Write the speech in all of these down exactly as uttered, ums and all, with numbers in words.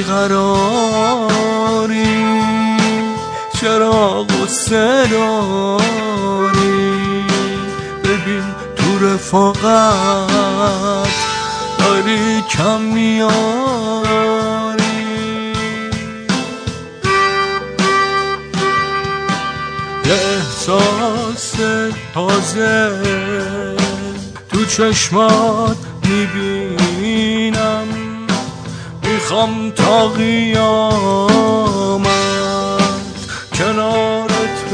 بیقراری، چرا غصه داری؟ ببین تو رفاقت داری کم میاری. یه احساس تازه تو چشمات میبینم، میخوام تا قیامت کنارت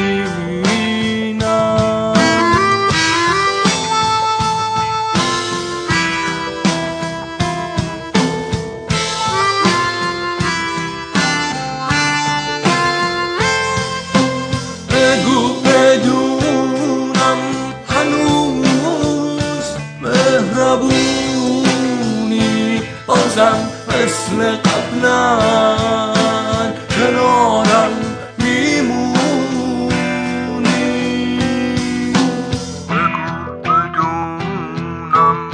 بشینم. بگو بدونم هنوز مهربونی، بازم مثل قبلا کنارم میمونی. بگو بدونم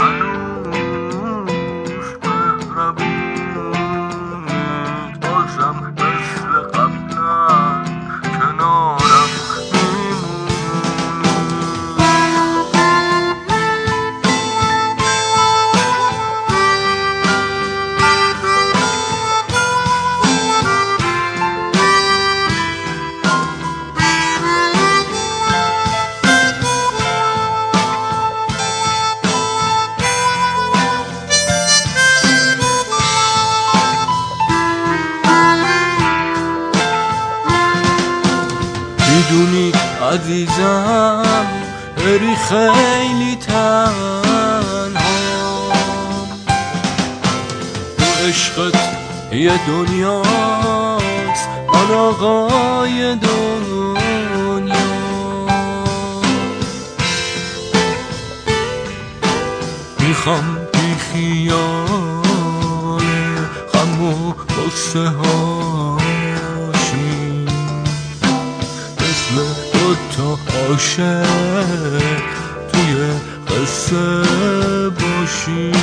هنوز مهربونی، بازم مثل قبلا کنارم میدونی عزیزم، بری خیلی تنهام، تو عشقت یه دنیاست، من آقای دنیا. میخوام بی خیال غم و غصه هاشی، مثل دوتا عاشق توی قصه باشی.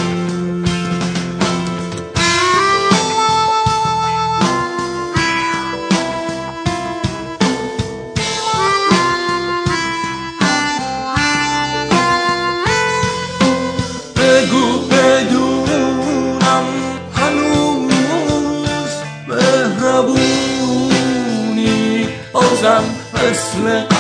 بگو بدونم هنوز مهربونی، بازم مثل